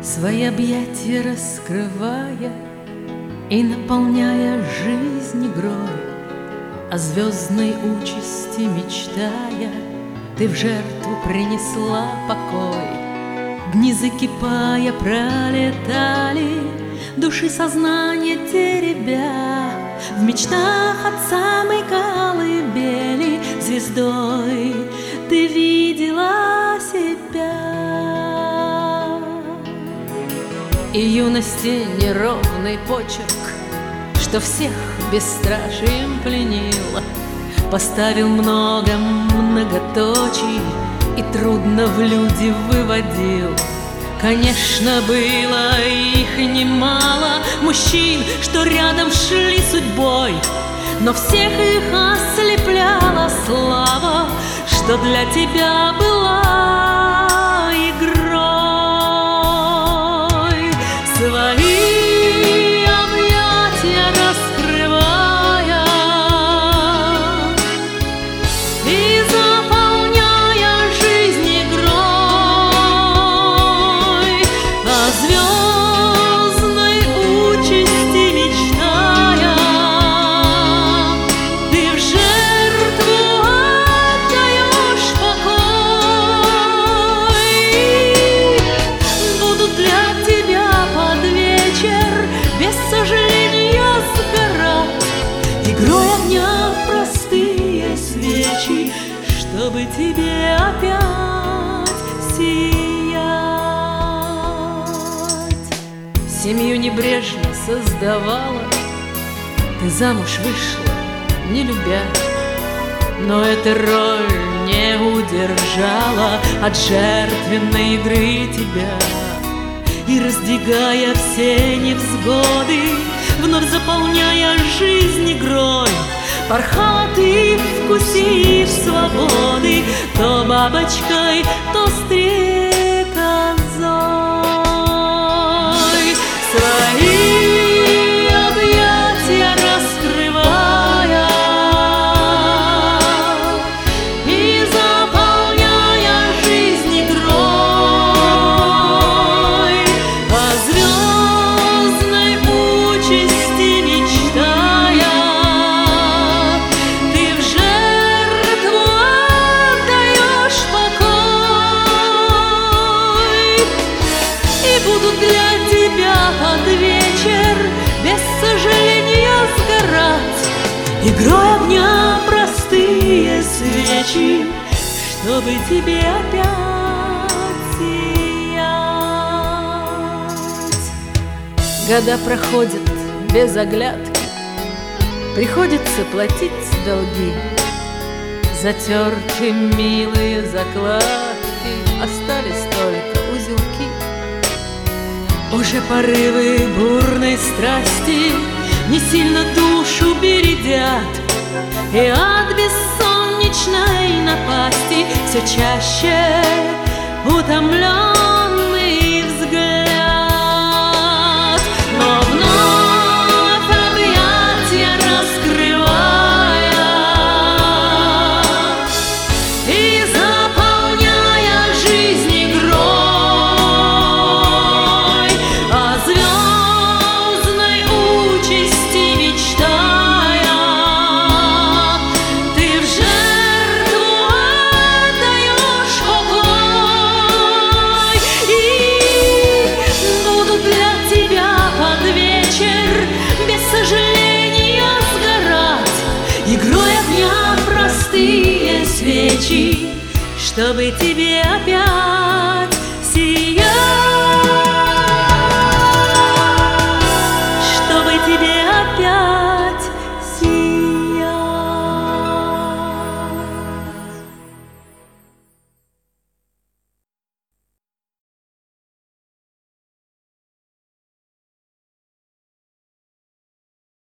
Свои объятия раскрывая и наполняя жизнь игрой, о звездной участи мечтая, ты в жертву принесла покой. Дни закипая пролетали, души сознания теребя, в мечтах от самой колыбели звездой ты видела себя. И юности неровный почерк, что всех бесстрашием пленил, поставил много многоточий и трудно в люди выводил. Конечно, было их немало, мужчин, что рядом шли судьбой, но всех их ослепляла слава, что для тебя была игрой. Свои объятия раскрывая и заполняя жизнь игрой, о звездной участи мечтая, ты в жертву отдаешь покой. Буду для тебя под вечер без сожаления сгорать, игрой огня простые свечи, чтобы тебе опять сиять. Семью небрежно создавала, ты замуж вышла, не любя, но эта роль не удержала от жертвенной игры тебя. И раздвигая все невзгоды, вновь заполняя жизнь игрой, порхала ты, вкусив свободы, то бабочкой, то стрекозой. Свои объятия раскрывая и заполняя жизнь игрой, о звездной участи мечтая, ты в жертву отдаешь покой. И буду для тебя под вечер без сожаления сгорать, игрой огня простые свечи, чтобы тебе опять сиять. Года проходят без оглядки, приходится платить долги. Затерты милые закладки, остались только узелки. Уже порывы бурной страсти не сильно душу бередят, и от бессонничной напасти все чаще утомленный взгляд. Но вновь объятия раскрывая и заполняя жизнь игрой, о звездной участи мечтая, ты в жертву отдаешь покой. И буду для тебя под вечер без сожаления сгорать, игрой огня простые свечи, чтобы тебе опять сиять.